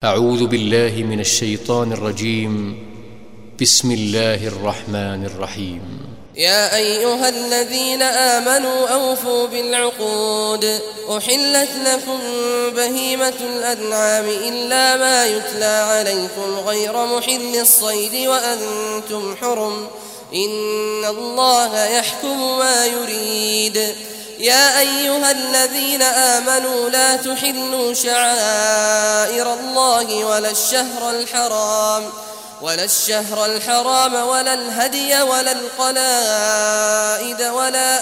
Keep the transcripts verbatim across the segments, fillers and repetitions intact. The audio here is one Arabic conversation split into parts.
أعوذ بالله من الشيطان الرجيم. بسم الله الرحمن الرحيم. يا أيها الذين آمنوا أوفوا بالعقود. أحلت لكم بهيمة الأنعام إلا ما يتلى عليكم غير محل الصيد وأنتم حرم، إن الله يحكم ما يريد. يا أيها الذين آمنوا لا تحلوا شعائر الله ولا الشهر الحرام ولا الشهر الحرام ولا الهدي ولا القلائد ولا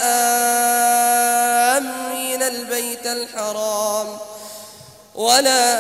آمين البيت الحرام ولا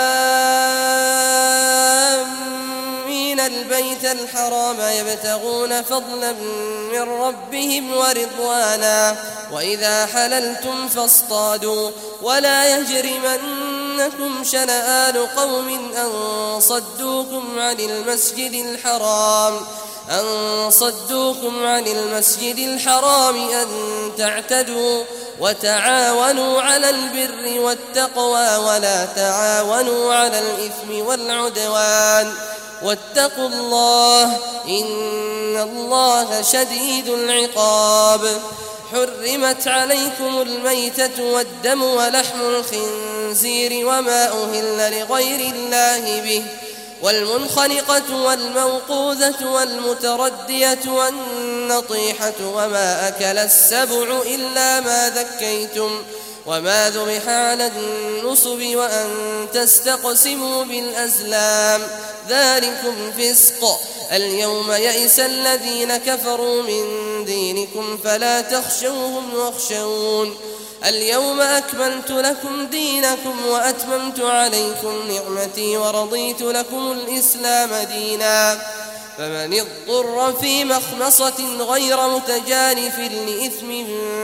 آمين البيت الحرام يبتغون فضلا من ربهم ورضوانا، وإذا حللتم فاصطادوا ولا يجرمنكم شنآن قوم أن صدوكم عن المسجد الحرام أن صدوكم عن المسجد الحرام أن تعتدوا، وتعاونوا على البر والتقوى ولا تعاونوا على الإثم والعدوان، واتقوا الله إن الله شديد العقاب. حرمت عليكم الميتة والدم ولحم الخنزير وما أهل لغير الله به، والمنخنقة والموقوذة والمتردية والنطيحة وما أكل السبع إلا ما ذكيتم وما ذبح على النصب وأن تستقسموا بالأزلام، ذلكم فسق. اليوم يئس الذين كفروا من دينكم فلا تخشوهم واخشون. اليوم أكملت لكم دينكم وأتممت عليكم نعمتي ورضيت لكم الإسلام دينا، فمن اضطر في مخمصة غير متجانف لإثم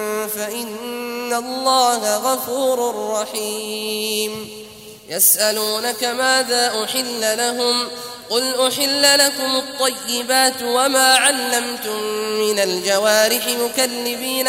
فإن الله غفور رحيم. يسألونك ماذا أحل لهم، قل أحل لكم الطيبات وما علمتم من الجوارح مكلبين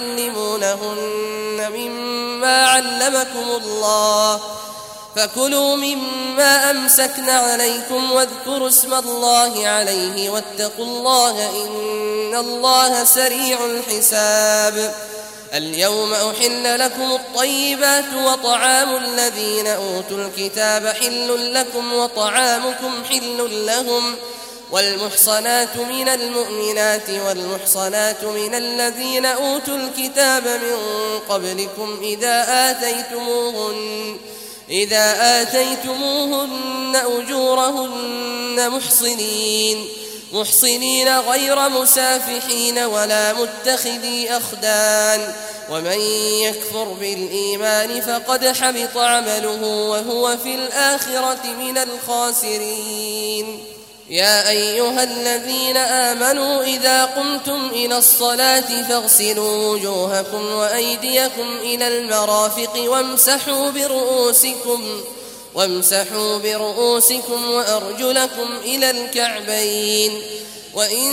تعلمونهن مما علمكم الله، فكلوا مما أمسكن عليكم واذكروا اسم الله عليه واتقوا الله إن الله سريع الحساب. اليوم أحل لكم الطيبات وطعام الذين أوتوا الكتاب حل لكم وطعامكم حل لهم، والمحصنات من المؤمنات والمحصنات من الذين أوتوا الكتاب من قبلكم إذا آتيتموهن إذا آتيتموهن أجورهن محصنين محصنين غير مسافحين ولا متخذي أخدان، ومن يكفر بالإيمان فقد حبط عمله وهو في الآخرة من الخاسرين. يا أيها الذين آمنوا إذا قمتم إلى الصلاة فاغسلوا وجوهكم وأيديكم إلى المرافق وامسحوا برؤوسكم وامسحوا برؤوسكم وأرجلكم إلى الكعبين، وإن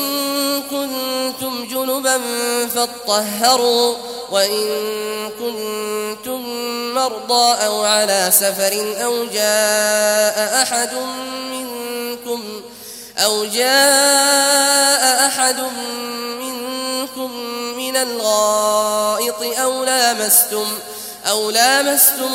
كنتم جنبا فاطهروا، وإن كنتم مرضى أو على سفر أو جاء أحد منكم أو جاء أحد منكم من الغائط أو لامستم أو لامستم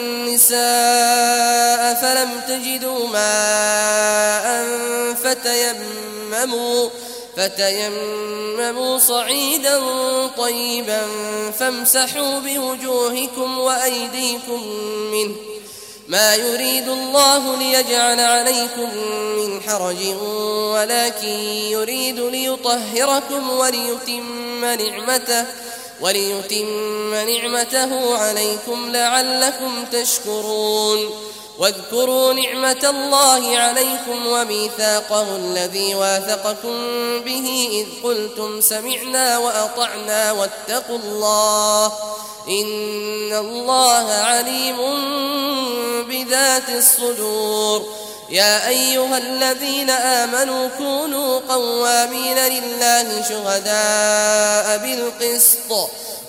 النساء فلم تجدوا ماء فتيمموا فتيمموا صعيدا طيبا فامسحوا بوجوهكم وأيديكم منه، ما يريد الله ليجعل عليكم من حرج ولكن يريد ليطهركم وليتم نعمته وليتم نعمته عليكم لعلكم تشكرون. واذكروا نعمة الله عليكم وميثاقه الذي واثقكم به إذ قلتم سمعنا وأطعنا واتقوا الله إن الله عليم بذات الصدور. يا أيها الذين آمنوا كونوا قوامين لله شهداء بالقسط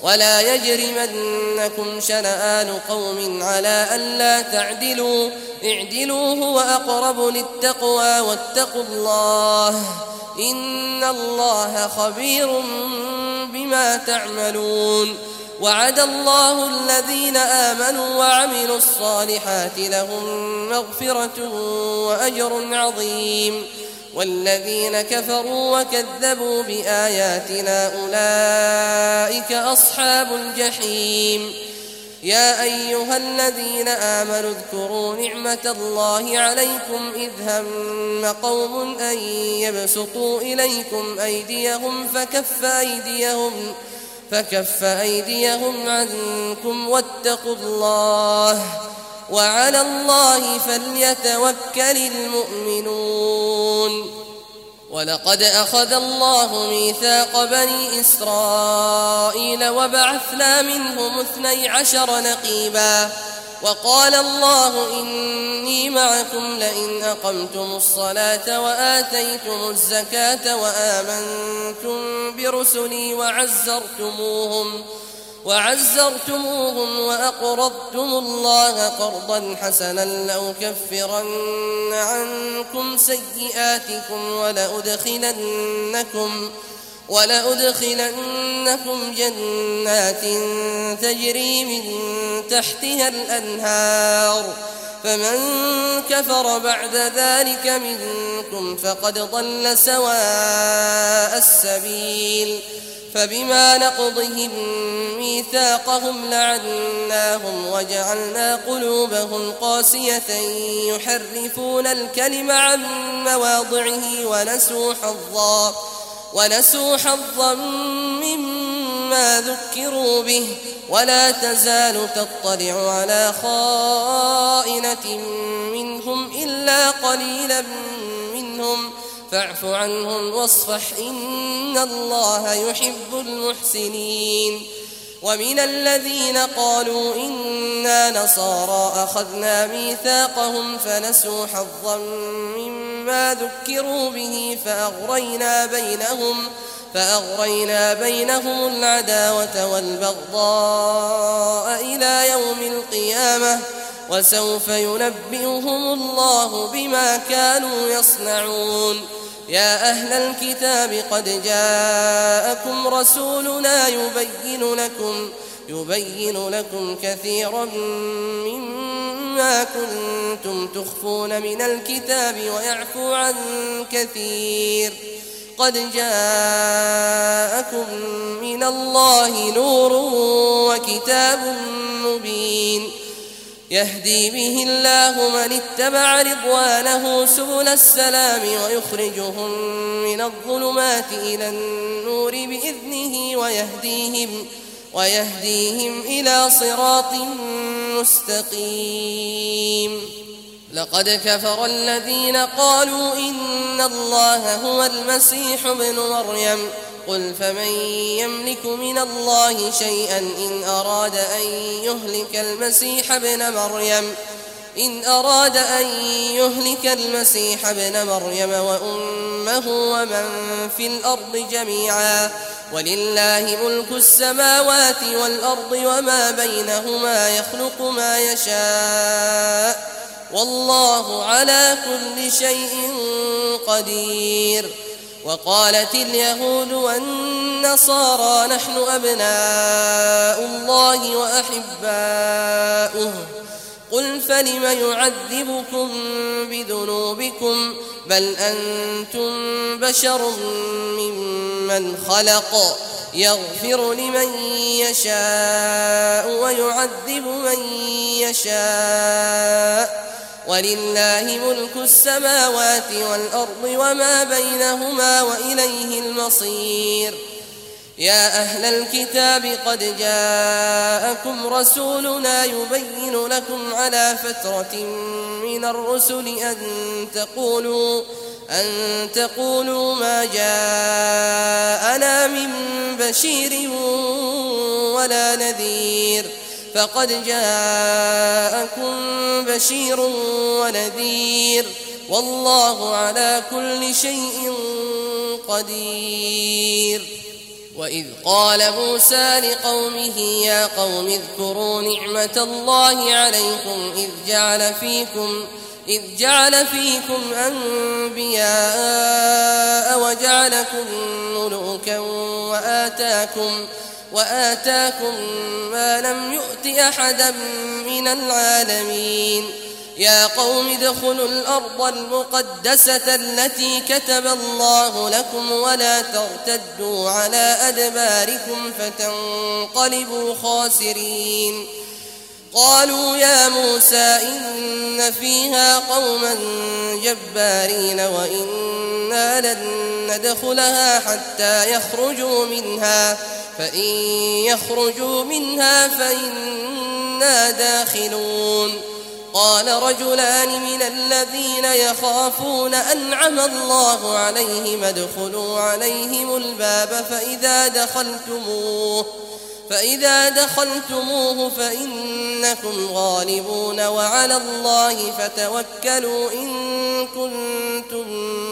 ولا يجرمنكم شنآن قوم على ألا تعدلوا اعدلوا هو أقرب للتقوى واتقوا الله إن الله خبير بما تعملون وعد الله الذين آمنوا وعملوا الصالحات لهم مغفرة وأجر عظيم والذين كفروا وكذبوا بآياتنا أولئك أصحاب الجحيم يا أيها الذين آمنوا اذكروا نعمة الله عليكم إذ هم قوم أن يبسطوا إليكم أيديهم فكف أيديهم فكف أيديهم عنكم واتقوا الله وعلى الله فليتوكل المؤمنون ولقد أخذ الله ميثاق بني إسرائيل وبعثنا منهم اثني عشر نقيبا وقال الله إني معكم لئن أقمتم الصلاة وآتيتم الزكاة وآمنتم برسلي وعزرتموهم وعزرتموهم وأقرضتم الله قرضا حسنا لأكفرن عنكم سيئاتكم ولأدخلنكم ولأدخلنكم جنات تجري من تحتها الأنهار فمن كفر بعد ذلك منكم فقد ضل سواء السبيل فبما نقضهم ميثاقهم لعناهم وجعلنا قلوبهم قاسية يحرفون الكلم عن مواضعه ونسوا حظا ونسوا حظا مما ذكروا به ولا تزال تطلع على خائنة منهم إلا قليلا منهم فاعف عنهم واصفح إن الله يحب المحسنين ومن الذين قالوا إنا نصارى أخذنا ميثاقهم فنسوا حظا مما ذكروا به فأغرينا بينهم فأغرينا بينهم العداوة والبغضاء إلى يوم القيامة وسوف ينبئهم الله بما كانوا يصنعون يا أهل الكتاب قد جاءكم رسولنا يبين لكم يبين لكم كثيرا مما كنتم تخفون من الكتاب ويعفو عن كثير قد جاءكم من الله نور وكتاب مبين يهدي به الله من اتبع رضوانه سبل السلام ويخرجهم من الظلمات إلى النور بإذنه ويهديهم, ويهديهم إلى صراط مستقيم لقد كفر الذين قالوا إن الله هو المسيح ابن مريم قل فمن يملك من الله شيئا إن أراد أن يهلك المسيح ابن مريم إن أراد أن يهلك المسيح ابن مريم وأمه ومن في الأرض جميعا ولله ملك السماوات والأرض وما بينهما يخلق ما يشاء والله على كل شيء قدير وقالت اليهود والنصارى نحن أبناء الله وأحباؤه قل فلم يعذبكم بذنوبكم بل أنتم بشر ممن خلق يغفر لمن يشاء ويعذب من يشاء ولله ملك السماوات والأرض وما بينهما وإليه المصير يا أهل الكتاب قد جاءكم رسولنا يبين لكم على فترة من الرسل أن تقولوا أن تقولوا ما جاءنا من بشير ولا نذير فقد جاءكم بشير ونذير والله على كل شيء قدير وإذ قال موسى لقومه يا قوم اذكروا نعمة الله عليكم إذ جعل فيكم إذ جعل فيكم أنبياء وجعلكم ملوكا وآتاكم وآتاكم ما لم يؤت أحدا من العالمين يا قوم ادخلوا الأرض المقدسة التي كتب الله لكم ولا ترتدوا على أدباركم فتنقلبوا خاسرين قالوا يا موسى إن فيها قوما جبارين وإنا لن ندخلها حتى يخرجوا منها فإن يخرجوا منها فإنا داخلون قال رجلان من الذين يخافون أنعم الله عليهم ادخلوا عليهم الباب فإذا دخلتموه فإذا دخلتموه فإنكم غالبون وعلى الله فتوكلوا إن كنتم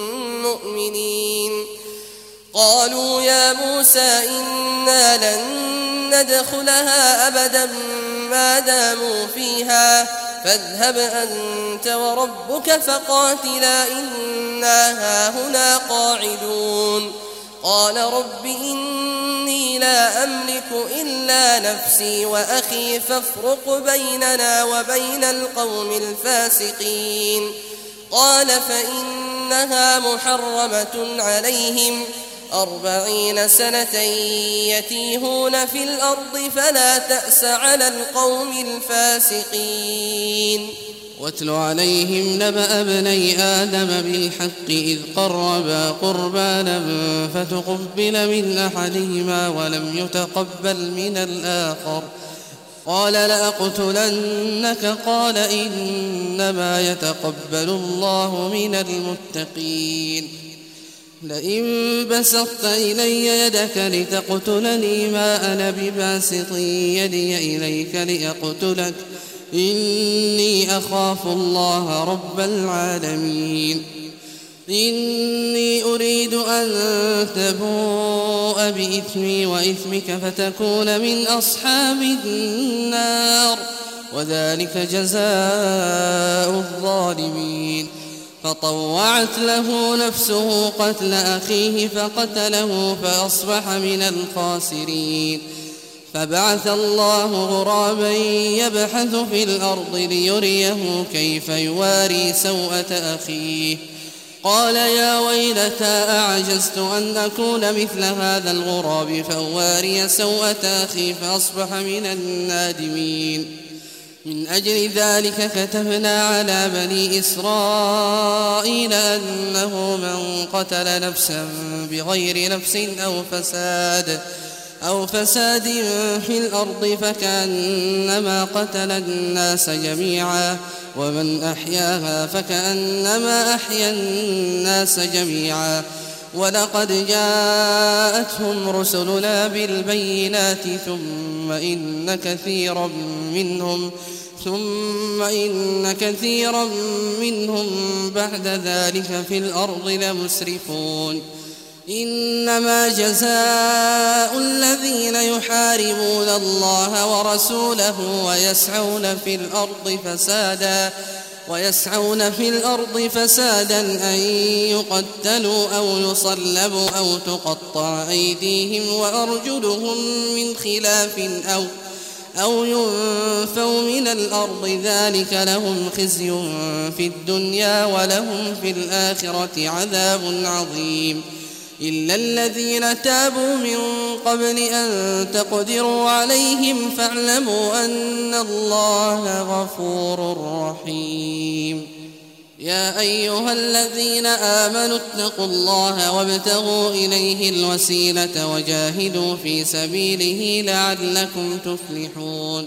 مؤمنين قالوا يا موسى إنا لن ندخلها أبدا ما داموا فيها فاذهب أنت وربك فقاتلا إنا هاهنا قاعدون قال رب إني لا أملك إلا نفسي وأخي فافرق بيننا وبين القوم الفاسقين قال فإنها محرمة عليهم أربعين سنة يتيهون في الأرض فلا تأس على القوم الفاسقين واتل عليهم نبأ ابني آدم بالحق إذ قربا قربانا فتقبل من أحدهما ولم يتقبل من الآخر قال لأقتلنك قال إنما يتقبل الله من المتقين لئن بسطت إلي يدك لتقتلني ما أنا بباسط يدي إليك لأقتلك إني أخاف الله رب العالمين إني أريد أن تبوء بإثمي وإثمك فتكون من أصحاب النار وذلك جزاء الظالمين فطوعت له نفسه قتل أخيه فقتله فأصبح من الخاسرين فبعث الله غرابا يبحث في الأرض ليريه كيف يواري سوءة أخيه قال يا ويلتى أعجزت أن أكون مثل هذا الغراب فأواري سوءة أخي فأصبح من النادمين من أجل ذلك كتبنا على بني إسرائيل أنه من قتل نفسا بغير نفس أو فساد أو فساد في الأرض فكأنما قتل الناس جميعا ومن أحياها فكأنما أحيا الناس جميعا ولقد جاءتهم رسلنا بالبينات ثم إن كثيرا منهم ثم إن كثيرا منهم بعد ذلك في الأرض لمسرفون إنما جزاء الذين يحاربون الله ورسوله ويسعون في الأرض فسادا ويسعون في الأرض فسادا أن يقتلوا أو يصلبوا أو تقطع أيديهم وأرجلهم من خلاف أو أو ينفوا من الأرض ذلك لهم خزي في الدنيا ولهم في الآخرة عذاب عظيم إلا الذين تابوا من قبل أن تقدروا عليهم فاعلموا أن الله غفور رحيم يا أيها الذين آمنوا اتقوا الله وابتغوا إليه الوسيلة وجاهدوا في سبيله لعلكم تفلحون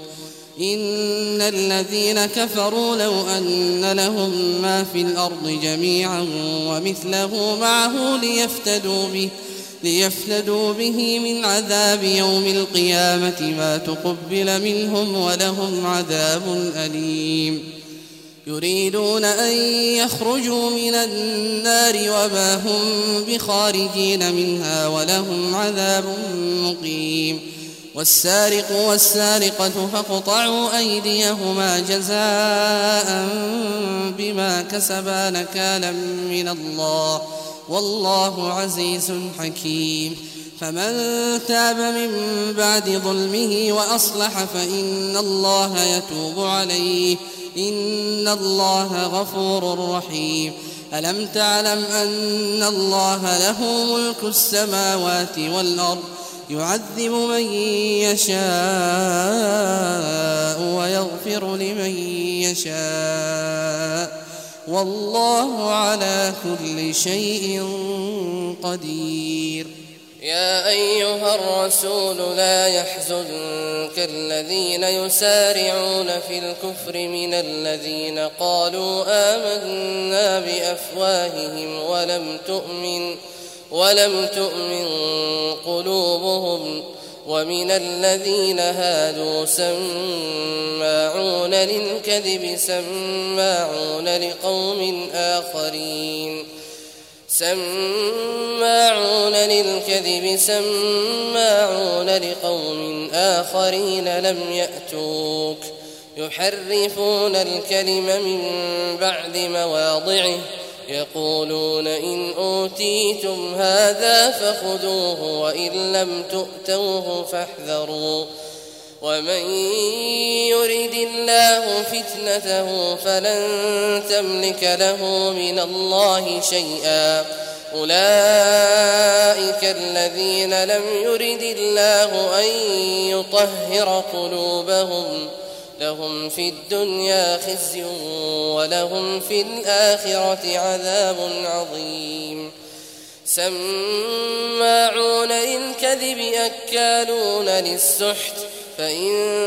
إن الذين كفروا لو أن لهم ما في الأرض جميعا ومثله معه ليفتدوا به, ليفتدوا به من عذاب يوم القيامة ما تقبل منهم ولهم عذاب أليم يريدون أن يخرجوا من النار وما هم بخارجين منها ولهم عذاب مقيم. والسارق والسارقة فاقطعوا أيديهما جزاء بما كسبا نكالا من الله والله عزيز حكيم. فمن تاب من بعد ظلمه وأصلح فإن الله يتوب عليه إن الله غفور رحيم. ألم تعلم أن الله له ملك السماوات والأرض يعذب من يشاء ويغفر لمن يشاء والله على كل شيء قدير. يا أيها الرسول لا يحزنك الذين يسارعون في الكفر من الذين قالوا آمنا بأفواههم ولم تؤمن ولم تؤمن قلوبهم ومن الذين هادوا سماعون للكذب سماعون لقوم آخرين سماعون للكذب سماعون لقوم آخرين لم يأتوك يحرفون الكلم من بعد مواضعه يقولون إن أوتيتم هذا فخذوه وإن لم تؤتوه فاحذروا ومن يرد الله فتنته فلن تملك له من الله شيئا أولئك الذين لم يرد الله أن يطهر قلوبهم لهم في الدنيا خزي ولهم في الآخرة عذاب عظيم. سماعون للكذب أكالون للسحت فإن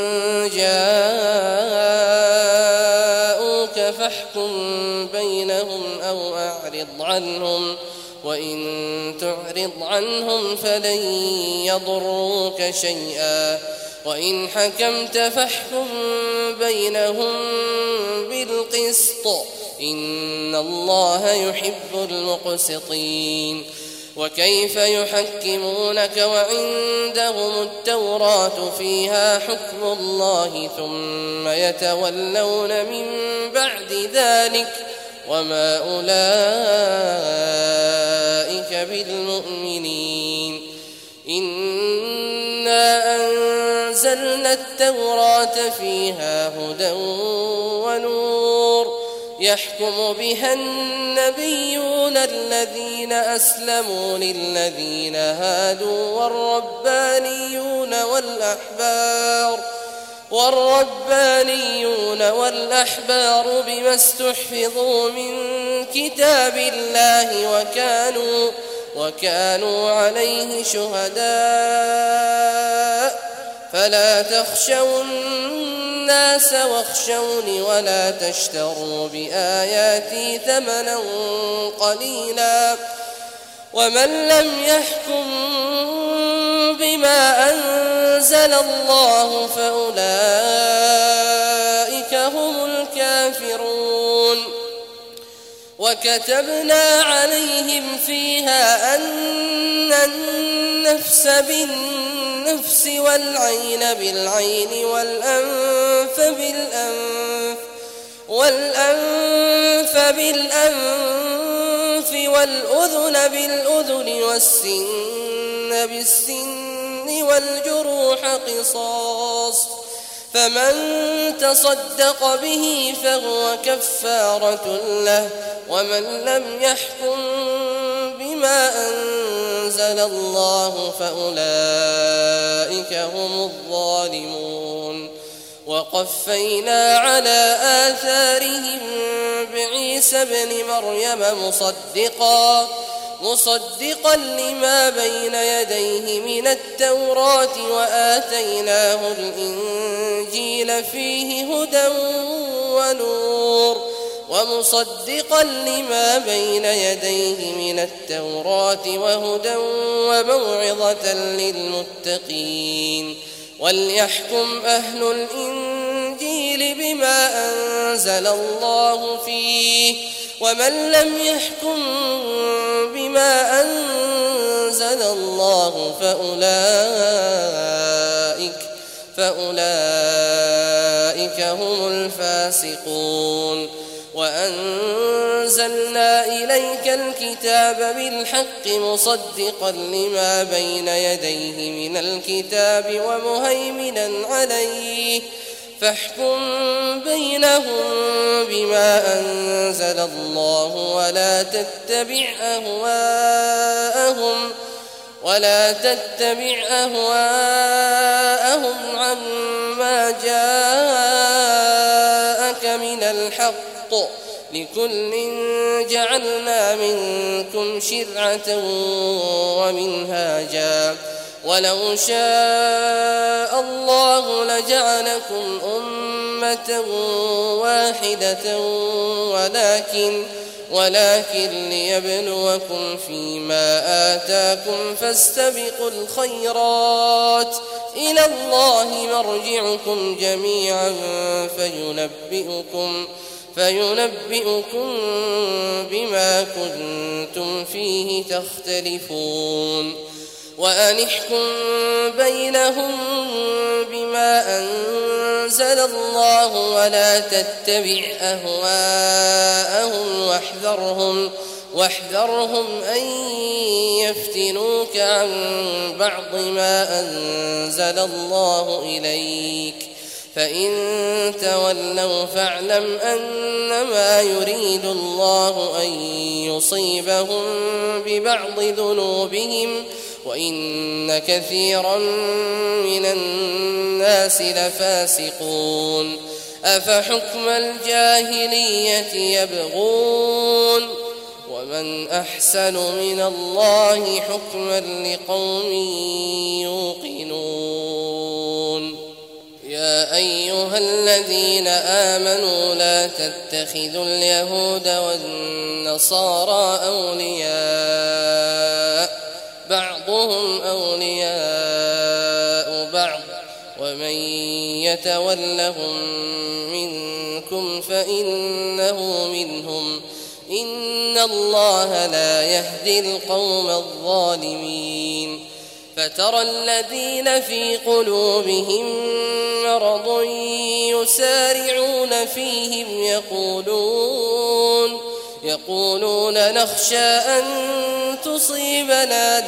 جاءوك فاحكم بينهم أو أعرض عنهم وإن تعرض عنهم فلن يضروك شيئا وإن حكمت فاحكم بينهم بالقسط إن الله يحب المقسطين. وكيف يحكمونك وعندهم التوراة فيها حكم الله ثم يتولون من بعد ذلك وما أولئك بالمؤمنين. إنا أنزلنا التوراة فيها هدى ونور يحكم بها النبيون الذين أسلموا للذين هادوا والربانيون والأحبار والربانيون والأحبار بما استحفظوا من كتاب الله وكانوا وكانوا عليه شهداء فلا تخشوا الناس واخشوني ولا تشتروا بآياتي ثمنا قليلا ومن لم يحكم بما أنزل الله فأولئك هم الكافرون. وكتبنا عليهم فيها أن النفس بالنفس والعين بالعين والأنف بالأنف والأنف بالأنف والأذن بالأذن والسن بالسن والجروح قصاص فمن تصدق به فهو كفارة له ومن لم يحكم بما أنزل الله فأولئك هم الظالمون. وقفينا على آثارهم بعيسى ابن مريم مصدقا مصدقا لما بين يديه من التوراة وآتيناه الإنجيل فيه هدى ونور ومصدقا لما بين يديه من التوراة وهدى وموعظة للمتقين. وليحكم أهل الإنجيل الإنجيل بما أنزل الله فيه ومن لم يحكم بما أنزل الله فأولئك فأولئك هم الفاسقون وأنزلنا إليك الكتاب بالحق مصدقا لما بين يديه من الكتاب ومهيمنا عليه فاحكم بينهم بما أنزل الله ولا تتبع أهواءهم ولا تتبع أهواءهم عما جاءك من الحق لكل جعلنا منكم شرعة ومنهاجا ولو شاء الله لجعلكم أمة واحدة ولكن ولكن ليبلوكم فيما آتاكم فاستبقوا الخيرات إلى الله مرجعكم جميعا فينبئكم فينبئكم بما كنتم فيه تختلفون وأن احكم بينهم بما أنزل الله ولا تتبع أهواءهم واحذرهم واحذرهم أن يفتنوك عن بعض ما أنزل الله إليك فإن تولوا فاعلم أنما يريد الله أن يصيبهم ببعض ذنوبهم وإن كثيرا من الناس لفاسقون أفحكم الجاهلية يبغون ومن أحسن من الله حكما لقوم يوقنون يا أيها الذين آمنوا لا تتخذوا اليهود والنصارى أولياء بعضهم أولياء بعض ومن يتولهم منكم فإنه منهم إن الله لا يهدي القوم الظالمين فترى الذين في قلوبهم مرض يسارعون فيهم يقولون يقولون نخشى أن تصيبنا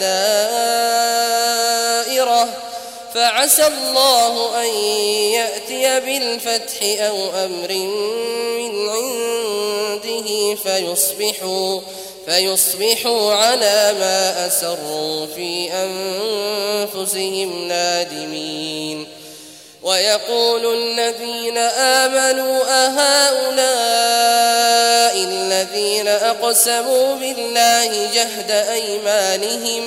دائرة فعسى الله أن يأتي بالفتح أو أمر من عنده فيصبحوا فيصبحوا على ما أسروا في أنفسهم نادمين ويقول الذين آمنوا أهؤلاء الذين أقسموا بالله جهد أيمانهم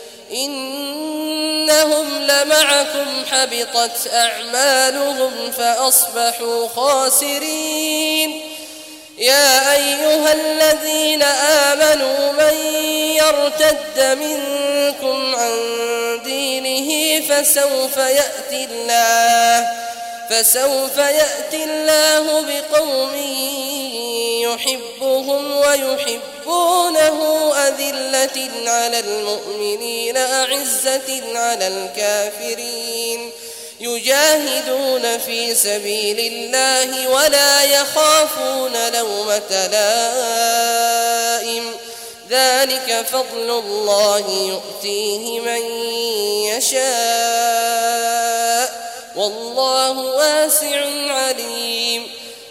إنهم لمعكم حبطت أعمالهم فأصبحوا خاسرين يا أيها الذين آمنوا من يرتد منكم عن دينه فسوف يأتي الله فسوف يأتي الله بقوم يحبهم ويحبونه أذلة على المؤمنين أعزة على الكافرين يجاهدون في سبيل الله ولا يخافون لومة لائم ذلك فضل الله يؤتيه من يشاء والله واسع عليم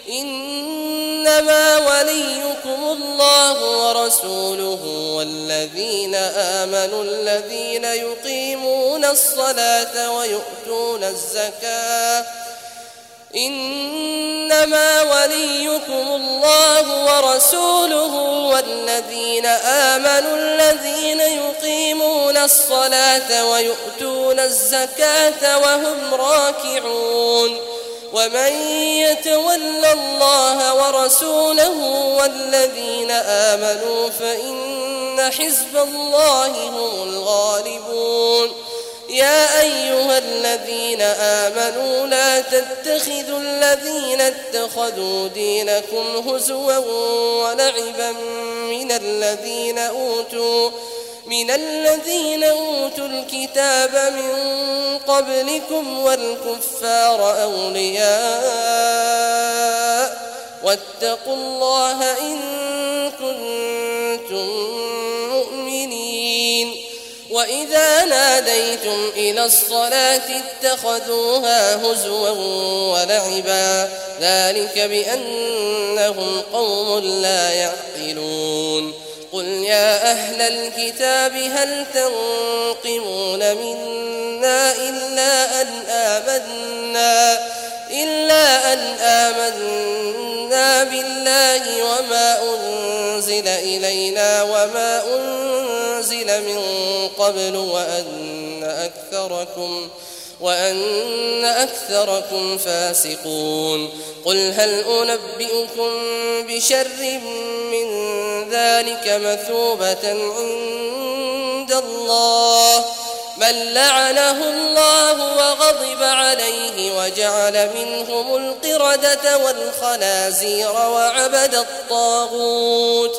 إنما وليكم الله ورسوله والذين آمنوا الذين يقيمون الصلاة ويؤتون الزكاة إنما وليكم الله ورسوله والذين آمنوا الذين يقيمون الصلاة ويؤتون الزكاة وهم راكعون ومن يتول الله ورسوله والذين آمنوا فإن حزب الله هم الغالبون يا أيها الذين آمنوا لا تتخذوا الذين اتخذوا دينكم هزوا ولعبا من الذين أوتوا من الذين أوتوا الكتاب من قبلكم والكفار أولياء واتقوا الله إن كنتم مؤمنين. وإذا ناديتم إلى الصلاة اتخذوها هزوا ولعبا ذلك بأنهم قوم لا يعقلون. قل يا أهل الكتاب هل تنقمون منا إلا أن آمنا إلا أن آمنا بالله وما أنزل إلينا وما أنزل من قبل وأن أكثركم وأن أكثركم فاسقون. قل هل أنبئكم بشر من ذلك مثوبة عند الله من لعنه الله وغضب عليه وجعل منهم القردة والخنازير وعبد الطاغوت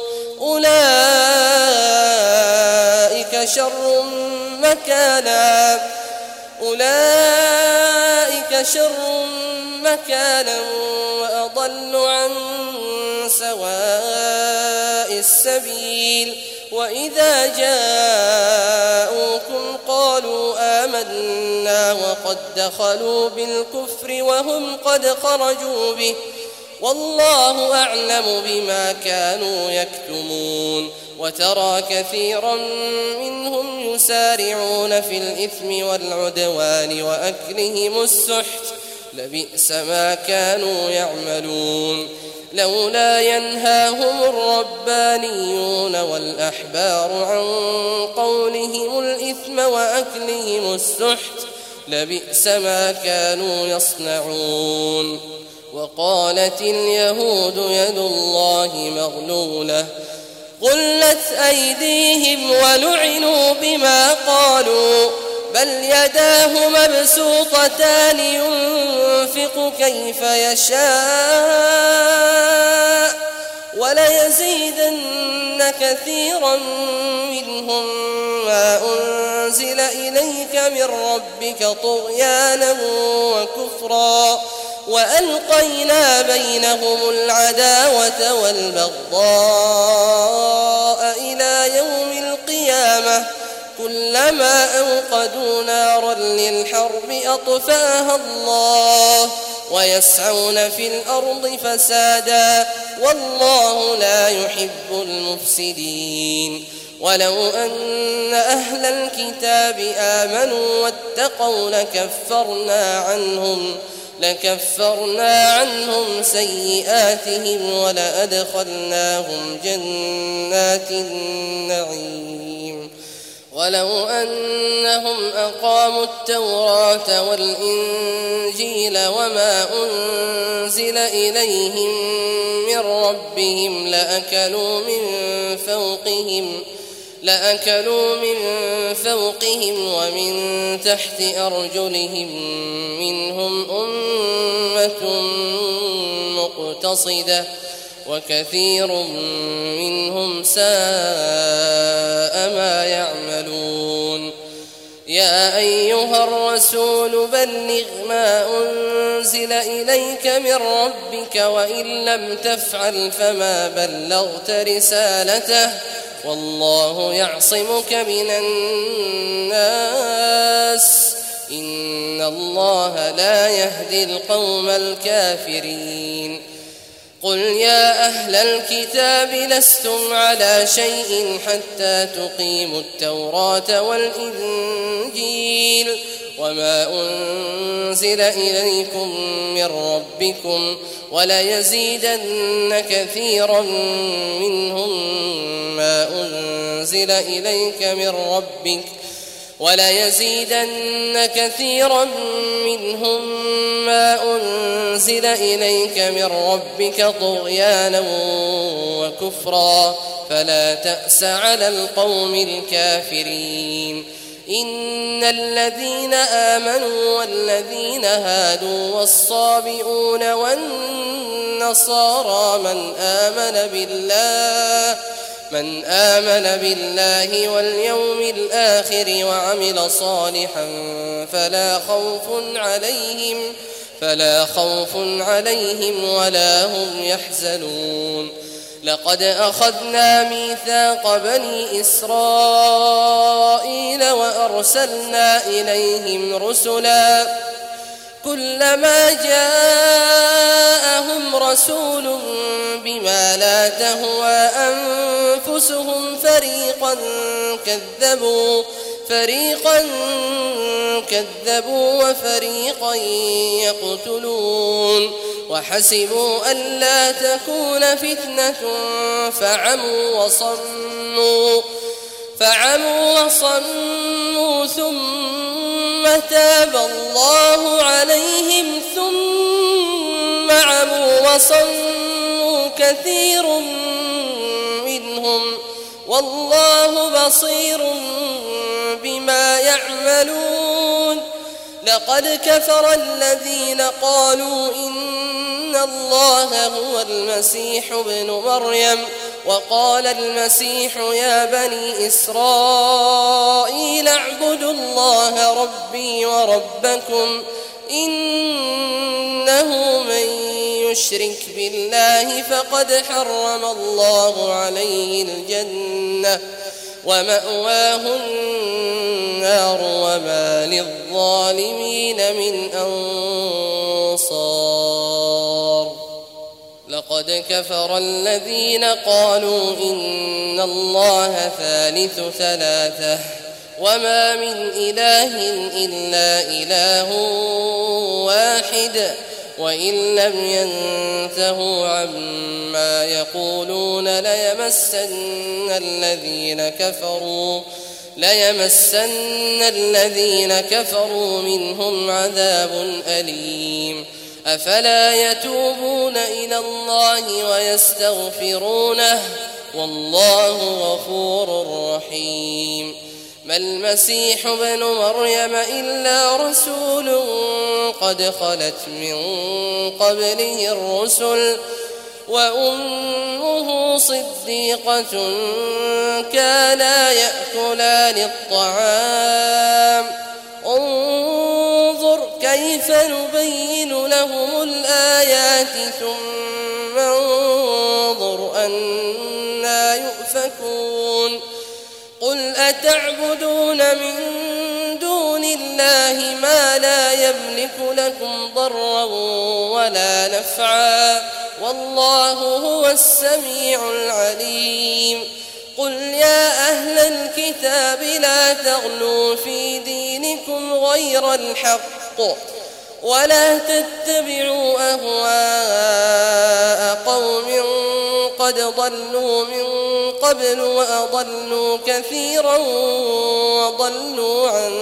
أولئك شر مكانا أولئك شر مكانا وأضل عن سواء السبيل. وإذا جاءوكم قالوا آمنا وقد دخلوا بالكفر وهم قد خرجوا به والله أعلم بما كانوا يكتمون. وترى كثيرا منهم يسارعون في الإثم والعدوان وأكلهم السحت لبئس ما كانوا يعملون. لولا ينهاهم الربانيون والأحبار عن قولهم الإثم وأكلهم السحت لبئس ما كانوا يصنعون. وقالت اليهود يد الله مغلولة غلت أيديهم ولعنوا بما قالوا بل يداه مبسوطتان ينفق كيف يشاء وليزيدن كثيرا منهم ما أنزل إليك من ربك طغيانا وكفرا وألقينا بينهم العداوة والبغضاء إلى يوم القيامة كلما أوقدوا نارا للحرب أطفأها الله ويسعون في الأرض فسادا والله لا يحب المفسدين. ولو أن أهل الكتاب آمنوا واتقوا لكفرنا عنهم لكفرنا عنهم سيئاتهم ولأدخلناهم جنات النعيم. ولو أنهم أقاموا التوراة والإنجيل وما أنزل إليهم من ربهم لأكلوا من فوقهم لأكلوا من فوقهم ومن تحت أرجلهم منهم أمة مقتصدة وكثير منهم ساء ما يعملون. يا أيها الرسول بلغ ما أنزل إليك من ربك وإن لم تفعل فما بلغت رسالته والله يعصمك من الناس إن الله لا يهدي القوم الكافرين. قل يا أهل الكتاب لستم على شيء حتى تقيموا التوراة والإنجيل وما أنزل إليكم من ربكم وليزيدن كثيرا منهم ما أنزل إليك من ربك وليزيدن كثيرا منهم ما أنزل إليك من ربك طغيانا وكفرا فلا تأس على القوم الكافرين. إن الذين آمنوا والذين هادوا والصابئون والنصارى من آمن بالله من آمن بالله واليوم الآخر وعمل صالحا فلا خوف عليهم فلا خوف عليهم ولا هم يحزنون لقد أخذنا ميثاق بني إسرائيل وأرسلنا إليهم رسلا كلما جاءهم رسول بما لا تهوى أنفسهم فريقا كذبوا فريقا كذبوا وفريقا يقتلون وحسبوا ألا تكون فتنة فعموا وصموا فعموا وصموا ثم تاب الله عليهم ثم عموا وصموا كثير منهم والله بصير بما يعملون لقد كفر الذين قالوا إن الله هو المسيح ابن مريم وقال المسيح يا بني إسرائيل اعبدوا الله ربي وربكم إنه من يشرك بالله فقد حرم الله عليه الجنة ومأواه النار وما للظالمين من أنصار لقد كفر الذين قالوا إن الله ثالث ثلاثة وما من إله إلا إله واحد وإن لم ينتهوا عما يقولون ليمسن الذين كفروا ليمسن الذين كفروا منهم عذاب أليم أفلا يتوبون إلى الله ويستغفرونه والله غفور رحيم ما المسيح ابن مريم إلا رسول قد خلت من قبله الرسل وأمه صديقة كانا يأكلان الطعام انظر كيف نبين لهم الآيات ثم انظر أنا يؤفكون قل أتعبدون من دون الله ما لا يملك لكم ضرا ولا نفعا والله هو السميع العليم قل يا أهل الكتاب لا تغلوا في دينكم غير الحق ولا تتبعوا أهواء قوم قد ضلوا من قبل وأضلوا كثيرا وضلوا عن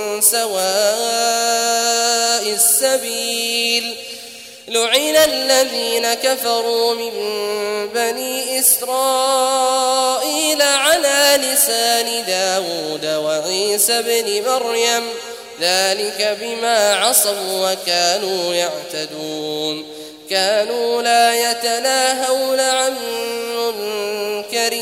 سواء السبيل لعن الذين كفروا من بني إسرائيل على لسان داود وعيسى بن مريم ذلك بما عصوا وكانوا يعتدون كانوا لا يتناهون عن منكر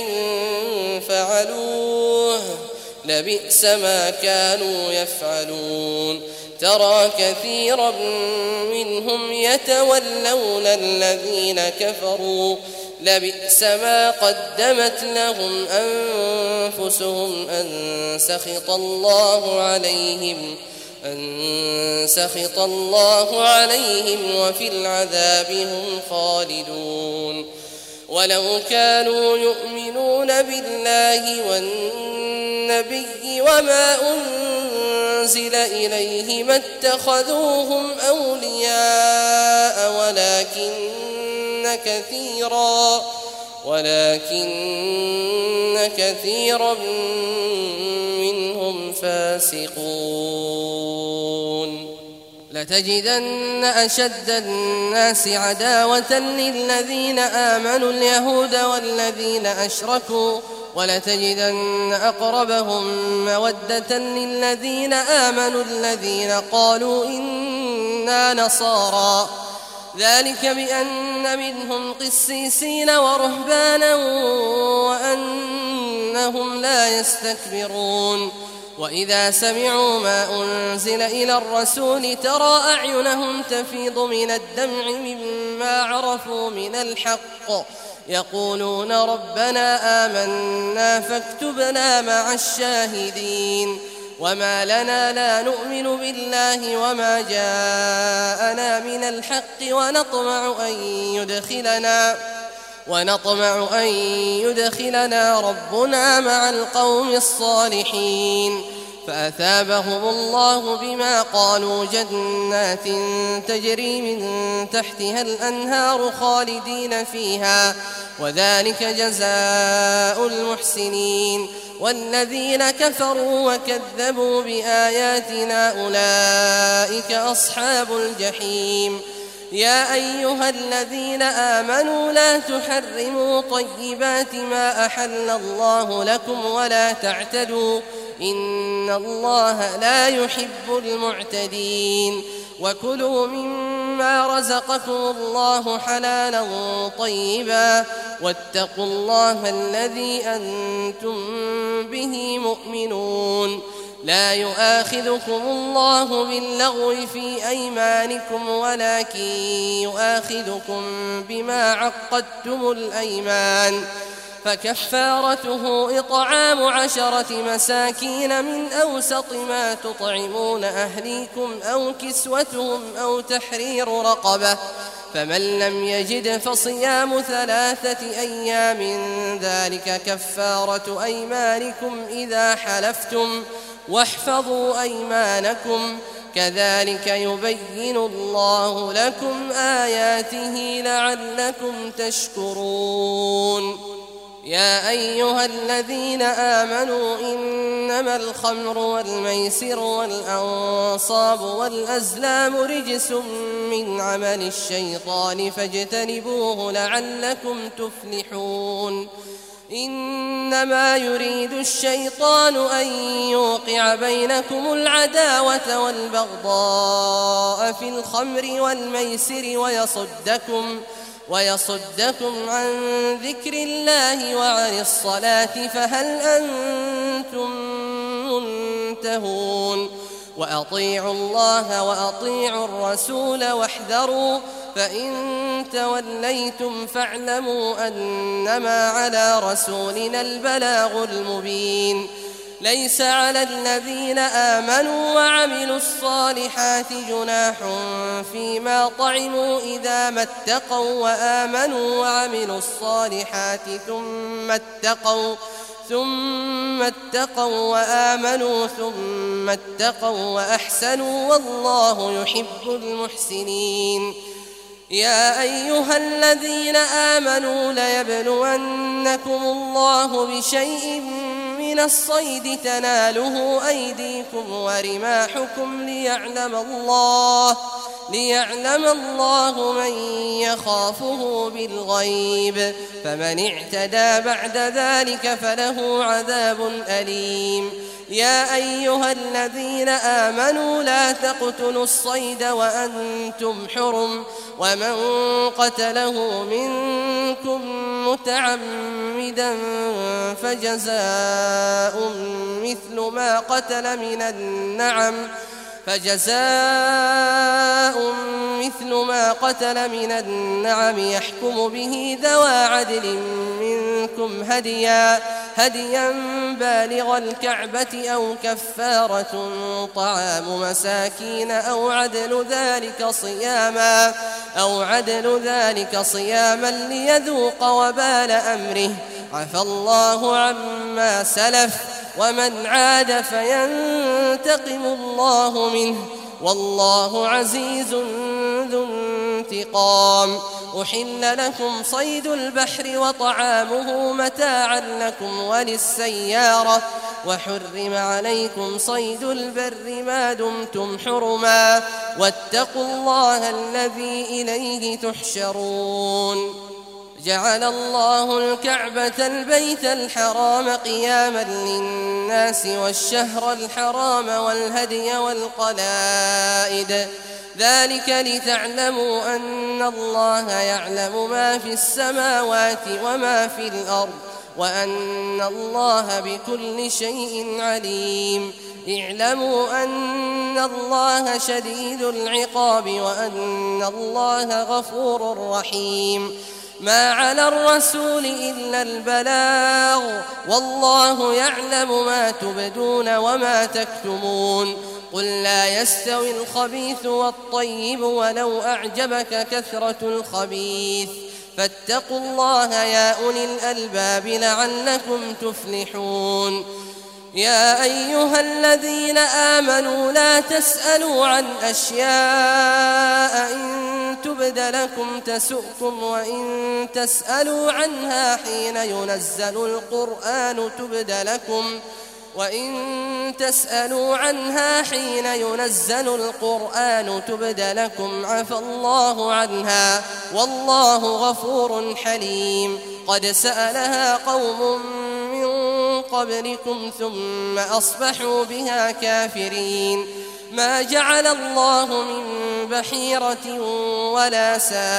فعلوه لبئس ما كانوا يفعلون ترى كثيرا منهم يتولون الذين كفروا لبئس ما قدمت لهم أنفسهم أن سخط الله عليهم أن سخط الله عليهم وفي العذاب هم خالدون ولو كانوا يؤمنون بالله والنبي وما أنزل إليه ما اتخذوهم أولياء ولكن كثيرا ولكن كثيرا منهم فاسقون لتجدن أشد الناس عداوة للذين آمنوا اليهود والذين أشركوا ولتجدن أقربهم مودة للذين آمنوا الذين قالوا إنا نصارى ذلك بأن منهم قسيسين ورهبانا وأنهم لا يستكبرون وإذا سمعوا ما أنزل إلى الرسول ترى أعينهم تفيض من الدمع مما عرفوا من الحق يقولون ربنا آمنا فاكتبنا مع الشاهدين وما لنا لا نؤمن بالله وما جاءنا من الحق ونطمع أن يدخلنا ونطمع أن يدخلنا ربنا مع القوم الصالحين فأثابهم الله بما قالوا جنات تجري من تحتها الأنهار خالدين فيها وذلك جزاء المحسنين والذين كفروا وكذبوا بآياتنا أولئك أصحاب الجحيم يا أيها الذين آمنوا لا تحرموا طيبات ما أحل الله لكم ولا تعتدوا إن الله لا يحب المعتدين وكلوا مما رزقكم الله حلالا طيبا واتقوا الله الذي أنتم به مؤمنون لا يؤاخذكم الله باللغو في أيمانكم ولكن يؤاخذكم بما عقدتم الأيمان فكفارته إطعام عشرة مساكين من أوسط ما تطعمون أهليكم أو كسوتهم أو تحرير رقبة فمن لم يجد فصيام ثلاثة أيام ذلك كفارة أيمانكم إذا حلفتم واحفظوا أيمانكم كذلك يبين الله لكم آياته لعلكم تشكرون يا أيها الذين آمنوا إنما الخمر والميسر والأنصاب والأزلام رجس من عمل الشيطان فاجتنبوه لعلكم تفلحون إنما يريد الشيطان أن يوقع بينكم العداوة والبغضاء في الخمر والميسر ويصدكم ويصدكم عن ذكر الله وعن الصلاة فهل أنتم منتهون وأطيعوا الله وأطيعوا الرسول واحذروا فإن توليتم فاعلموا أنما على رسولنا البلاغ المبين ليس على الذين آمنوا وعملوا الصالحات جناح فيما طعموا إذا ما اتقوا وآمنوا وعملوا الصالحات ثم اتقوا ثم اتقوا وآمنوا ثم اتقوا وأحسنوا والله يحب المحسنين يا أيها الذين آمنوا ليبلونكم الله بشيء من الصيد تناله أيديكم ورماحكم ليعلم الله ليعلم الله من يخافه بالغيب فمن اعتدى بعد ذلك فله عذاب أليم يا أيها الذين آمنوا لا تقتلوا الصيد وأنتم حرم ومن قتله منكم متعمدا فجزاء مثل ما قتل من النعم فجزاء مثل ما قتل من النعم يحكم به ذوى عدل منكم هديا هديا بالغ الكعبة أو كفارة طعام مساكين أو عدل ذلك صياما أو عدل ذلك صياما ليذوق وبال أمره عفى الله عما سلف ومن عاد فينتقم الله منه والله عزيز ذو انتقام أحل لكم صيد البحر وطعامه متاعا لكم وللسيارة وحرم عليكم صيد البر ما دمتم حرما واتقوا الله الذي إليه تحشرون جعل الله الكعبة البيت الحرام قياما للناس والشهر الحرام والهدي والقلائد ذلك لتعلموا أن الله يعلم ما في السماوات وما في الأرض وأن الله بكل شيء عليم اعلموا أن الله شديد العقاب وأن الله غفور رحيم ما على الرسول إلا البلاغ والله يعلم ما تبدون وما تكتمون قل لا يستوي الخبيث والطيب ولو أعجبك كثرة الخبيث فاتقوا الله يا أولي الألباب لعلكم تفلحون يا أيها الذين آمنوا لا تسألوا عن أشياء إن تبد لكم تسؤكم وإن تسألوا عنها حين ينزل القرآن تبد لكم وإن تسألوا عنها حين ينزل القرآن تبد لكم عفى الله عنها والله غفور حليم قد سألها قوم من قبلكم ثم أصبحوا بها كافرين ما جعل الله من بحيرة ولا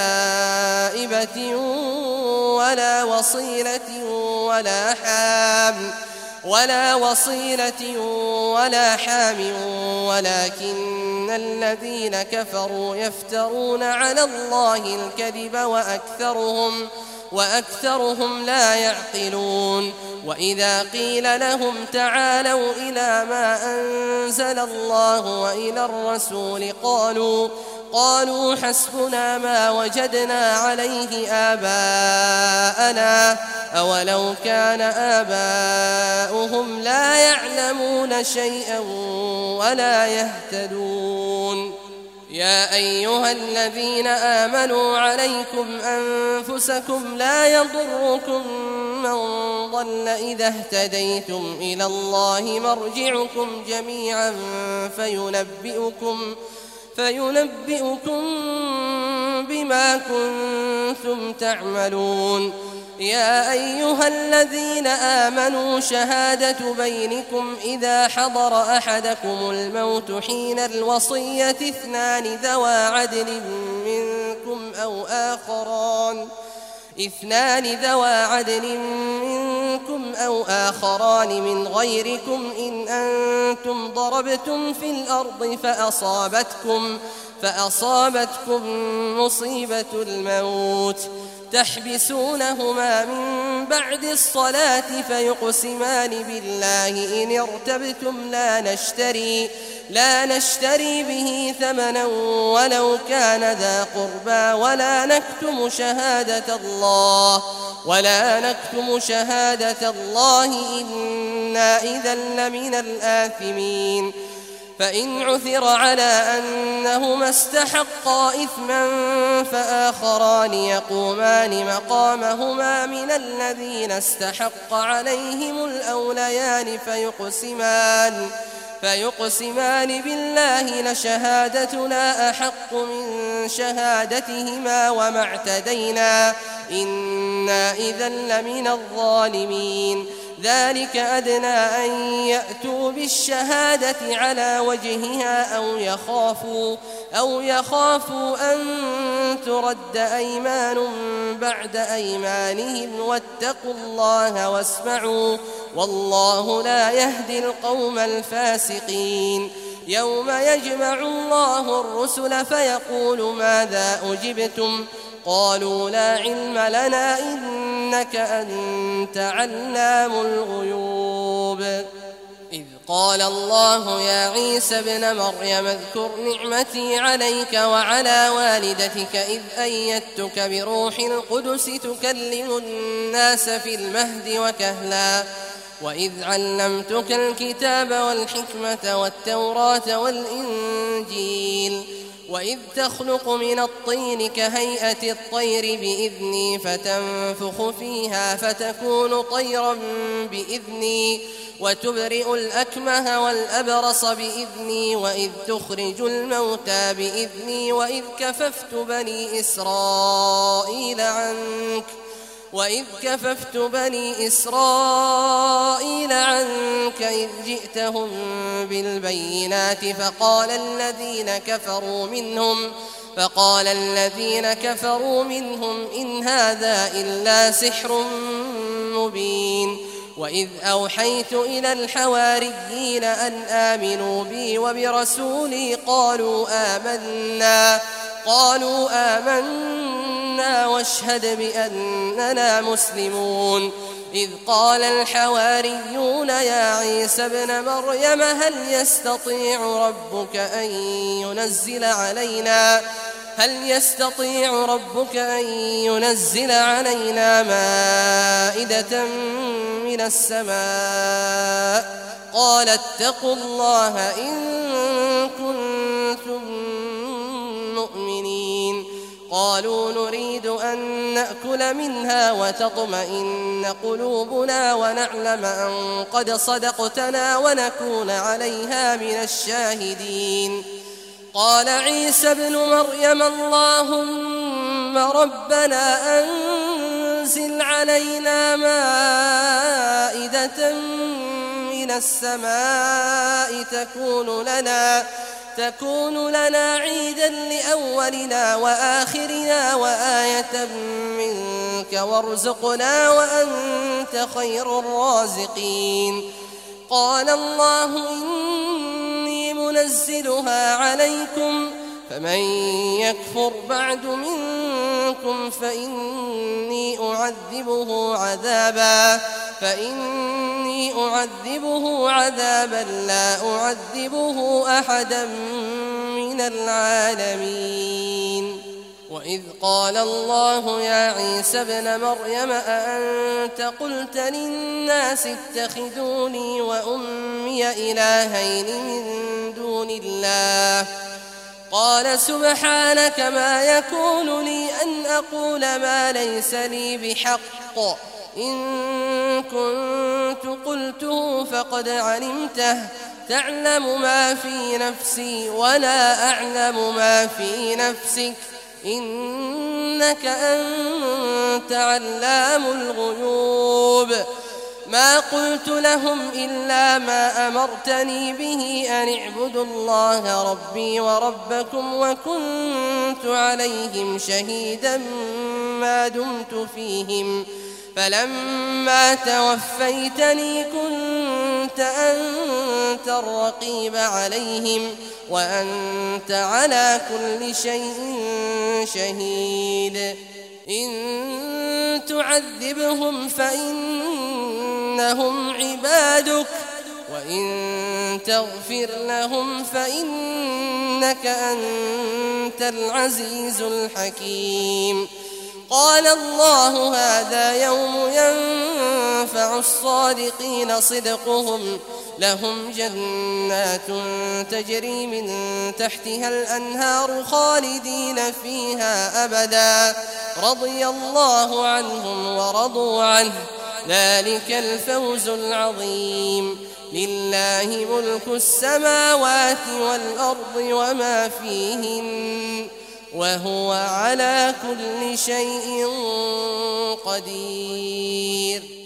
سائبة ولا وصيلة ولا حام ولا وصيلة ولا حام ولكن الذين كفروا يفترون على الله الكذب وأكثرهم وأكثرهم لا يعقلون وإذا قيل لهم تعالوا إلى ما أنزل الله وإلى الرسول قالوا قالوا حسبنا ما وجدنا عليه آباءنا أولو كان آباؤهم لا يعلمون شيئا ولا يهتدون يا أيها الذين آمنوا عليكم أنفسكم لا يضركم من ضل إذا اهتديتم إلى الله مرجعكم جميعا فينبئكم فينبئكم بما كنتم تعملون يا أيها الذين آمنوا شهادة بينكم إذا حضر أحدكم الموت حين الوصية اثنان ذوى عدل منكم أو آخران اثنان ذوى عدل منكم أو آخران من غيركم إن أنتم ضربتم في الأرض فأصابتكم فأصابتكم مصيبة الموت تحبسونهما من بعد الصلاة فيقسمان بالله إن ارتبتم لا نشتري لا نشتري به ثمنا ولو كان ذا قربى ولا نكتم شهادة الله ولا نكتم شهادة الله إنا إذا لمن الآثمين فإن عثر على أنهما استحقا إثما فآخران يقومان مقامهما من الذين استحق عليهم الأوليان فيقسمان فيقسمان بالله لشهادتنا أحق من شهادتهما وما اعتدينا إنا إذا لمن الظالمين ذلك أدنى أن يأتوا بالشهادة على وجهها أو يخافوا أو يخافوا أن ترد أيمان بعد أيمانهم واتقوا الله واسمعوا والله لا يهدي القوم الفاسقين يوم يجمع الله الرسل فيقول ماذا أجبتم قالوا لا علم لنا إنك أنت علام الغيوب إذ قال الله يا عيسى ابن مريم اذكر نعمتي عليك وعلى والدتك إذ أيدتك بروح القدس تكلم الناس في المهد وكهلا وإذ علمتك الكتاب والحكمة والتوراة والإنجيل وإذ تخلق من الطين كهيئة الطير بإذني فتنفخ فيها فتكون طيرا بإذني وتبرئ الأكمه والأبرص بإذني وإذ تخرج الموتى بإذني وإذ كففت بني إسرائيل عنك وإذ كففت بني إسرائيل عنك إذ جئتهم بالبينات فقال الذين كفروا منهم فقال الذين كفروا منهم إن هذا إلا سحر مبين وإذ أوحيت إلى الحواريين أن آمنوا بي وبرسولي قالوا آمنا قالوا آمنا واشهد بأننا مسلمون إذ قال الحواريون يا عيسى ابن مريم هل يستطيع ربك أن ينزل علينا هل يستطيع ربك أن ينزل علينا مائدة من السماء قال اتقوا الله إن كنتم مؤمنين قالوا نريد أن نأكل منها وتطمئن قلوبنا ونعلم أن قد صدقتنا ونكون عليها من الشاهدين قال عيسى ابن مريم اللهم ربنا أنزل علينا مائدة من السماء تكون لنا تكون لنا عيدا لأولنا وآخرنا وآية منك وارزقنا وأنت خير الرازقين قال الله إني منزلها عليكم فمن يكفر بعد منكم فإني أعذبه عذابا فإني أعذبه عذابا لا أعذبه أحدا من العالمين وإذ قال الله يا عيسى ابن مريم أأنت قلت للناس اتخذوني وأمي إلهين من دون الله قال سبحانك ما يكون لي أن أقول ما ليس لي بحق إن كنت قلته فقد علمته تعلم ما في نفسي ولا أعلم ما في نفسك إنك أنت علام الغيوب ما قلت لهم إلا ما أمرتني به أن اعبدوا الله ربي وربكم وكنت عليهم شهيدا ما دمت فيهم فلما توفيتني كنت أنت الرقيب عليهم وأنت على كل شيء شهيد إن تعذبهم فإنهم عبادك وإن تغفر لهم فإنك أنت العزيز الحكيم قال الله هذا يوم ينفع الصادقين صدقهم لهم جنات تجري من تحتها الأنهار خالدين فيها أبدا رضي الله عنهم ورضوا عنه ذلك الفوز العظيم لله ملك السماوات والأرض وما فيهن وهو على كل شيء قدير